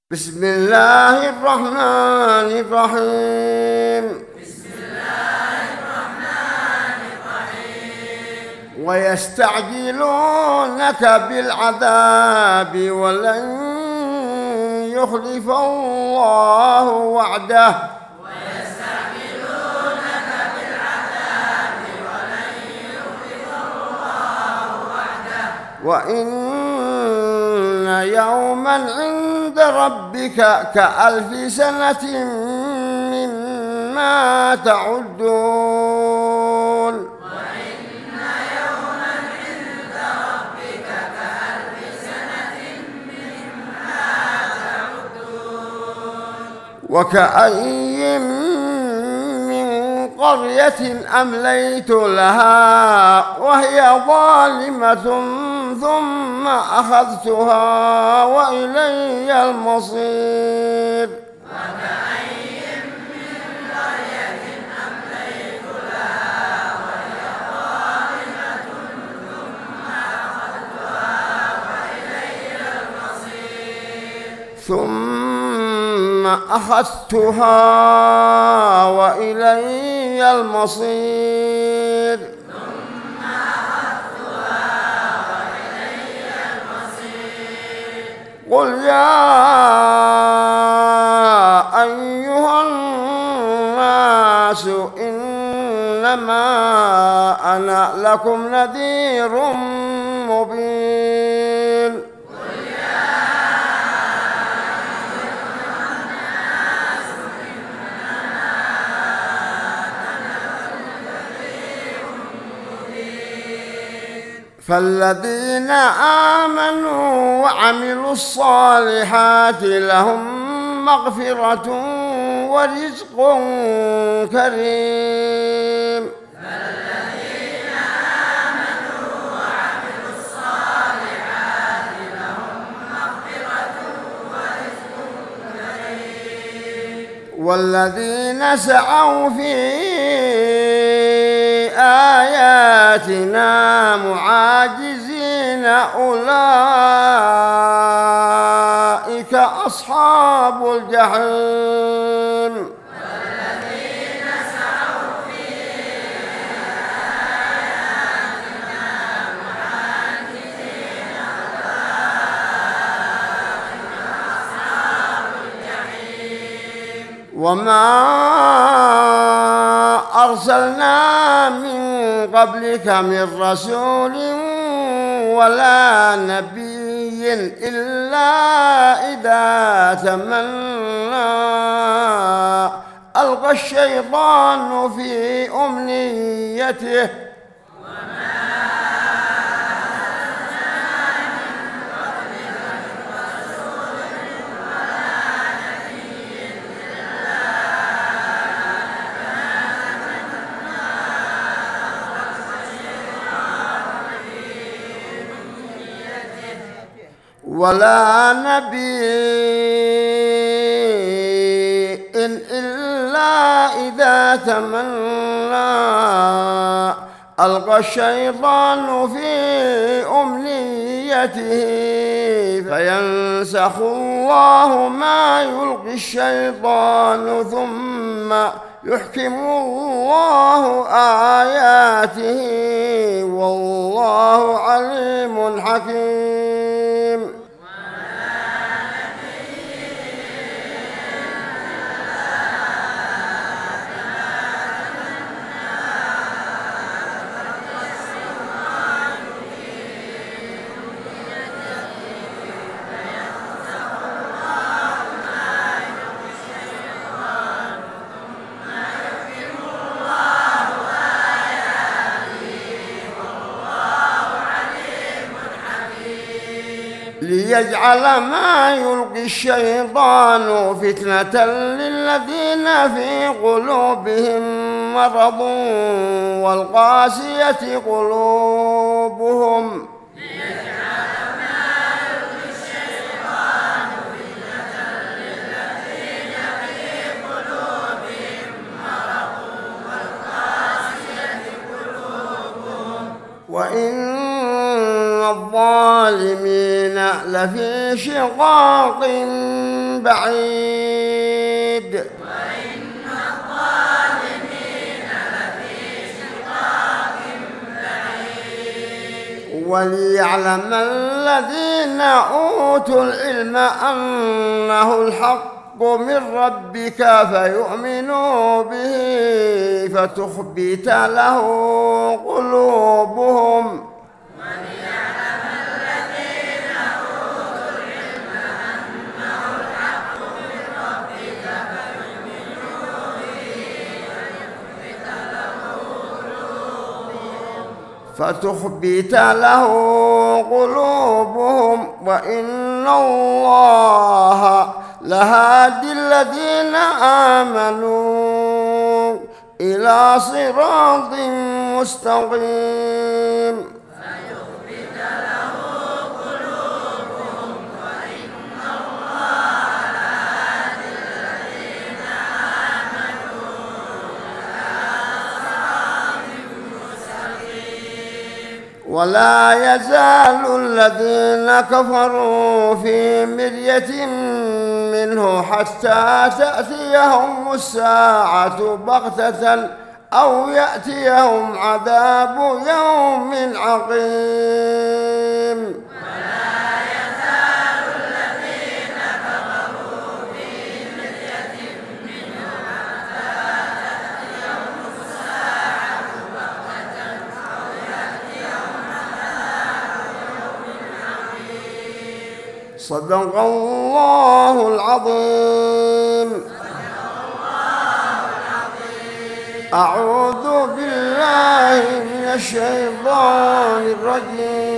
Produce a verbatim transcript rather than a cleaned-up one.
بسم الله الرحمن الرحيم بسم الله الرحمن الرحيم ويستعجلونك بالعذاب ولن يخلف الله وعده ويستعجلونك بالعذاب ولن يخلف الله وعده وإن يوما عند ربك كألف سنة مما تعدون وإن يوما عند ربك كألف سنة مما تعدون وكأي من قرية أمليت لها وهي ظالمة ثم أخذتها وإلي المصير وكأي من قرية أمليت لها وهي ظالمة ثم أخذتها وإلي المصير ثم أخذتها وإلي المصير قل يا أيها الناس إنما أنا لكم نذير مبين قل يا أيها الناس إنما أنا لكم نذير مبين فالذين آمنوا وعملوا الصالحات لهم مغفرة ورزق كريم فالذين آمنوا وعملوا الصالحات لهم مغفرة ورزق كريم والذين سعوا في آياتنا معاجزين أولئك أصحاب الجحيم والذين سعوا في آياتنا معاجزين أولئك أصحاب الجحيم وما أرسلنا من قبلك من رسول ولا نبي إلا إذا تمنى ألقى الشيطان في أمنيته ولا نبي إلا إذا تمنى ألقى الشيطان في أمنيته فينسخ الله ما يلقي الشيطان ثم يحكم الله آياته والله عليم حكيم ليجعل ما يلقي الشيطان فتنة للذين في قلوبهم مرض والقاسية قلوبهم ليجعل ما يلقي الشيطان فتنة للذين في قلوبهم مرض والقاسية قلوبهم وإن الظالمين لفي شقاق بعيد وإن الظالمين لفي شقاق بعيد وليعلم الذين أوتوا العلم أنه الحق من ربك فيؤمنوا به فتخبت له قلوبهم وليعلم الذين أوتوا العلم أنه الحق من ربك فيؤمنوا به فيخبت له قلوبهم فتخبت له قلوبهم وإن الله لهادي الذين آمنوا إلى صراط مستقيم فيخبت له قلوبهم وإن الله لهادي الذين آمنوا إلى صراط مستقيم ولا يزال الذين كفروا في مرية منه حتى تأتيهم الساعة بغتة أو يأتيهم عذاب يوم عقيم ولا يزال الذين كفروا في مرية منه حتى تأتيهم الساعة بغتة أو يأتيهم عذاب يوم عقيم صدق الله العظيم. أعوذ بالله من الشيطان الرجيم.